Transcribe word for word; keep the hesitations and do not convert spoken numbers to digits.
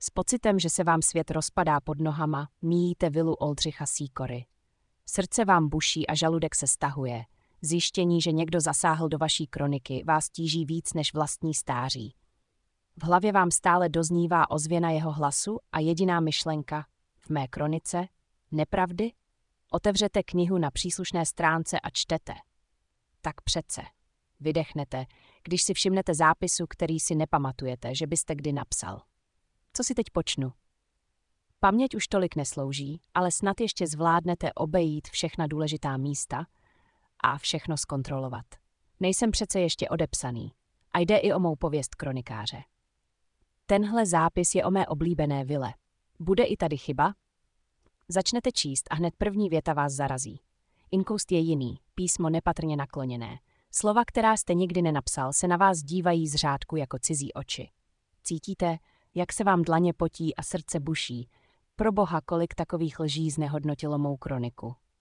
S pocitem, že se vám svět rozpadá pod nohama, míjíte vilu Oldřicha Sýkory. Srdce vám buší a žaludek se stahuje. Zjištění, že někdo zasáhl do vaší kroniky, vás tíží víc než vlastní stáří. V hlavě vám stále doznívá ozvěna jeho hlasu a jediná myšlenka v mé kronice nepravdy? Otevřete knihu na příslušné stránce a čtete. Tak přece. Vydechnete, když si všimnete zápisu, který si nepamatujete, že byste kdy napsal. Co si teď počnu? Paměť už tolik neslouží, ale snad ještě zvládnete obejít všechna důležitá místa a všechno zkontrolovat. Nejsem přece ještě odepsaný a jde i o mou pověst kronikáře. Tenhle zápis je o mé oblíbené vile. Bude i tady chyba? Začnete číst a hned první věta vás zarazí. Inkoust je jiný, písmo nepatrně nakloněné. Slova, která jste nikdy nenapsal, se na vás dívají z řádku jako cizí oči. Cítíte, jak se vám dlaně potí a srdce buší. Proboha, kolik takových lží znehodnotilo mou kroniku.